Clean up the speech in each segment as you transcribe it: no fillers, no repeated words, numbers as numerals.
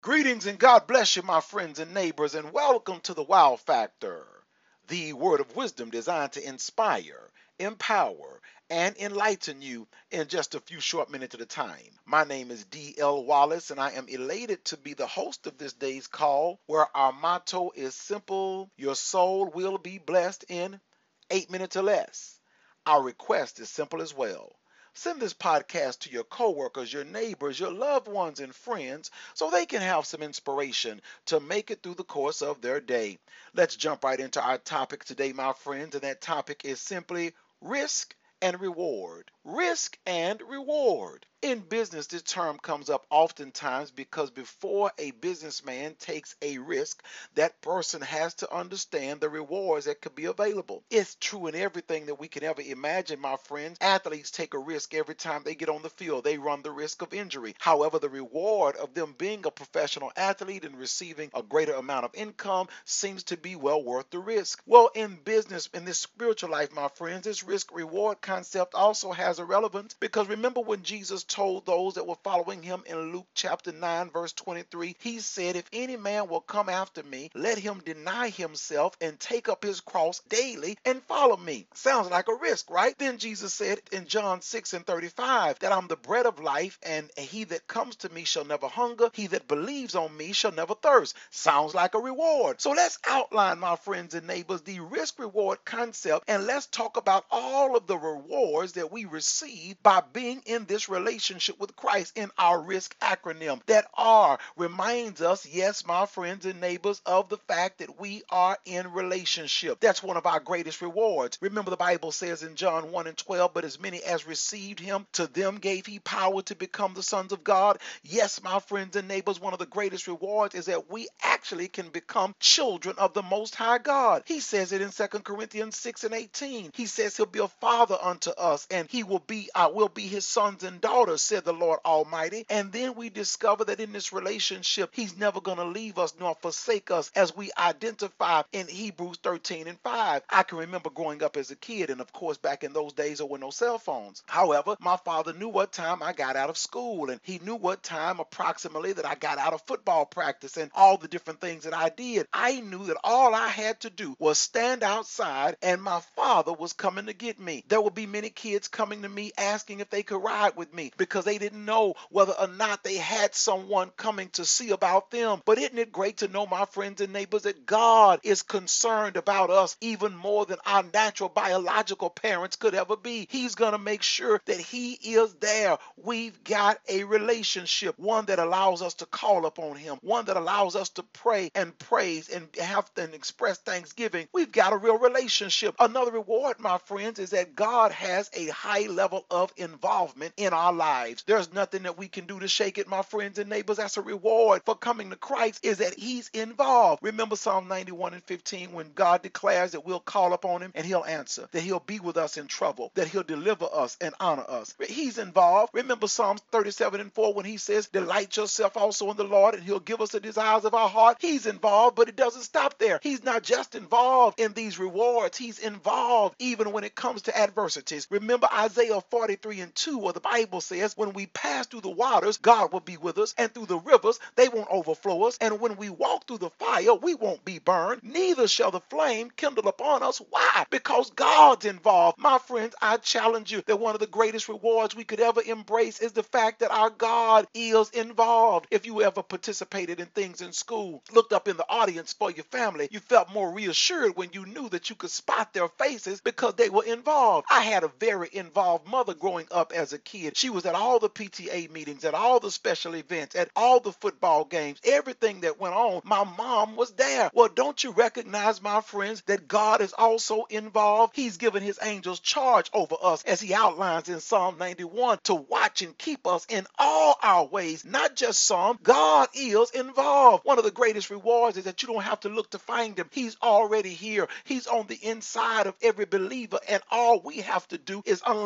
Greetings and God bless you, my friends and neighbors, and welcome to the Wow Factor, the word of wisdom designed to inspire, empower, and enlighten you in just a few short minutes at a time. My name is D.L. Wallace, and I am elated to be the host of this day's call, where our motto is simple: your soul will be blessed in 8 minutes or less. Our request is simple as well. Send this podcast to your coworkers, your neighbors, your loved ones, and friends so they can have some inspiration to make it through the course of their day. Let's jump right into our topic today, my friends, and that topic is simply risk and reward. Risk and reward. In business, this term comes up oftentimes because before a businessman takes a risk, that person has to understand the rewards that could be available. It's true in everything that we can ever imagine, my friends. Athletes take a risk every time they get on the field. They run the risk of injury. However, the reward of them being a professional athlete and receiving a greater amount of income seems to be well worth the risk. Well, in business, in this spiritual life, my friends, this risk reward concept also has a relevance, because remember when Jesus told those that were following him in Luke chapter 9 verse 23, he said, if any man will come after me, let him deny himself and take up his cross daily and follow me. Sounds like a risk, right? Then Jesus said in John 6 and 35 that I'm the bread of life, and he that comes to me shall never hunger. He that believes on me shall never thirst. Sounds like a reward. So let's outline, my friends and neighbors, the risk reward concept, and let's talk about all of the rewards that we receive by being in this relationship with Christ in our risk acronym. That R reminds us, yes, my friends and neighbors, of the fact that we are in relationship. That's one of our greatest rewards. Remember, the Bible says in John 1 and 12, but as many as received him, to them gave he power to become the sons of God. Yes, my friends and neighbors, one of the greatest rewards is that we actually can become children of the Most High God. He says it in 2 Corinthians 6 and 18. He says he'll be a father unto us, and he will be his sons and daughters, said the Lord Almighty. And then we discover that in this relationship, he's never going to leave us nor forsake us, as we identify in Hebrews 13 and 5. I can remember growing up as a kid, and of course, back in those days, there were no cell phones. However, my father knew what time I got out of school, and he knew what time approximately that I got out of football practice and all the different things that I did. I knew that all I had to do was stand outside, and my father was coming to get me. There would be many kids coming to me asking if they could ride with me because they didn't know whether or not they had someone coming to see about them. But isn't it great to know, my friends and neighbors, that God is concerned about us even more than our natural biological parents could ever be. He's going to make sure that he is there. We've got a relationship, one that allows us to call upon him, one that allows us to pray and praise and have and express thanksgiving. We've got a real relationship. Another reward, my friends, is that God has a high level of involvement in our lives. There's nothing that we can do to shake it, my friends and neighbors. That's a reward for coming to Christ, is that he's involved. Remember Psalm 91 and 15, when God declares that we'll call upon him and he'll answer, that he'll be with us in trouble, that he'll deliver us and honor us. He's involved. Remember Psalms 37 and 4, when he says, delight yourself also in the Lord and he'll give us the desires of our heart. He's involved, but it doesn't stop there. He's not just involved in these rewards. He's involved even when it comes to adversities. Remember Isaiah 43 and 2, where the Bible says, when we pass through the waters, God will be with us, and through the rivers, they won't overflow us. And when we walk through the fire, we won't be burned, neither shall the flame kindle upon us. Why? Because God's involved. My friends, I challenge you that one of the greatest rewards we could ever embrace is the fact that our God is involved. If you ever participated in things in school, looked up in the audience for your family, you felt more reassured when you knew that you could spot their faces because they were involved. I had a very involved mother growing up as a kid. She was at all the PTA meetings, at all the special events, at all the football games, everything that went on. My mom was there. Well, don't you recognize, my friends, that God is also involved? He's given his angels charge over us, as he outlines in Psalm 91, to watch and keep us in all our ways. Not just some. God is involved. One of the greatest rewards is that you don't have to look to find him. He's already here. He's on the inside of every believer, and all we have to do is unleash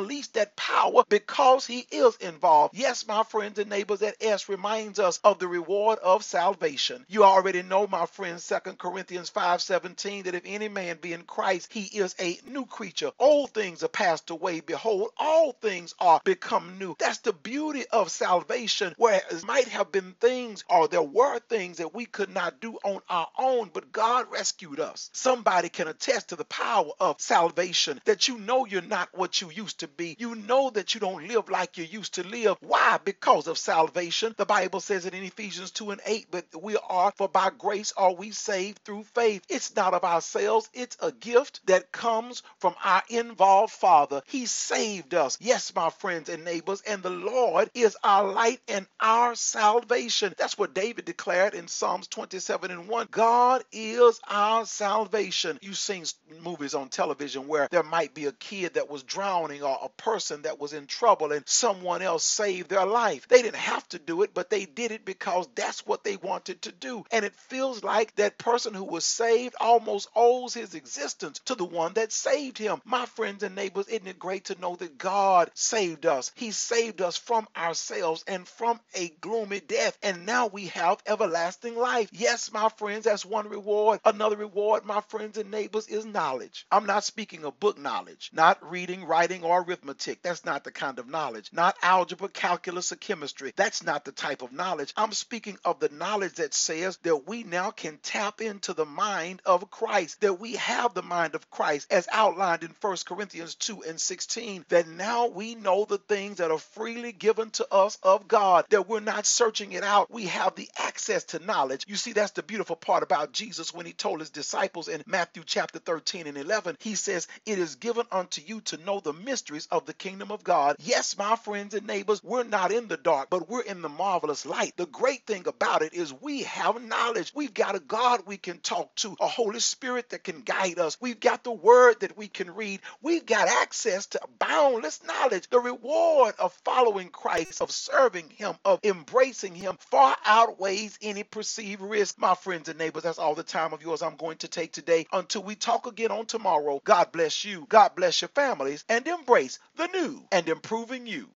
unleash that power because he is involved. Yes, my friends and neighbors, that S reminds us of the reward of salvation. You already know, my friends, 2 Corinthians 5:17, that if any man be in Christ, he is a new creature. Old things are passed away. Behold, all things are become new. That's the beauty of salvation, whereas might have been things, or there were things that we could not do on our own, but God rescued us. Somebody can attest to the power of salvation, that you know you're not what you used to be. You know that you don't live like you used to live. Why? Because of salvation. The Bible says it in Ephesians 2:8, but we are, for by grace are we saved through faith. It's not of ourselves. It's a gift that comes from our involved Father. He saved us. Yes, my friends and neighbors, and the Lord is our light and our salvation. That's what David declared in Psalms 27:1. God is our salvation. You've seen movies on television where there might be a kid that was drowning, or a person that was in trouble, and someone else saved their life. They didn't have to do it, but they did it because that's what they wanted to do. And it feels like that person who was saved almost owes his existence to the one that saved him. My friends and neighbors, isn't it great to know that God saved us? He saved us from ourselves and from a gloomy death, and now we have everlasting life. Yes, my friends, that's one reward. Another reward, my friends and neighbors, is knowledge. I'm not speaking of book knowledge, not reading, writing, or arithmetic. That's not the kind of knowledge. Not algebra, calculus, or chemistry. That's not the type of knowledge. I'm speaking of the knowledge that says that we now can tap into the mind of Christ, that we have the mind of Christ as outlined in 1 Corinthians 2:16, that now we know the things that are freely given to us of God, that we're not searching it out. We have the access to knowledge. You see, that's the beautiful part about Jesus when he told his disciples in Matthew chapter 13:11. He says, it is given unto you to know the mysteries of the kingdom of God. Yes, my friends and neighbors, we're not in the dark, but we're in the marvelous light. The great thing about it is we have knowledge. We've got a God we can talk to, a Holy Spirit that can guide us. We've got the word that we can read. We've got access to boundless knowledge. The reward of following Christ, of serving him, of embracing him, far outweighs any perceived risk. My friends and neighbors, that's all the time of yours I'm going to take today. Until we talk again on tomorrow, God bless you, God bless your families, and embrace the new and improving you.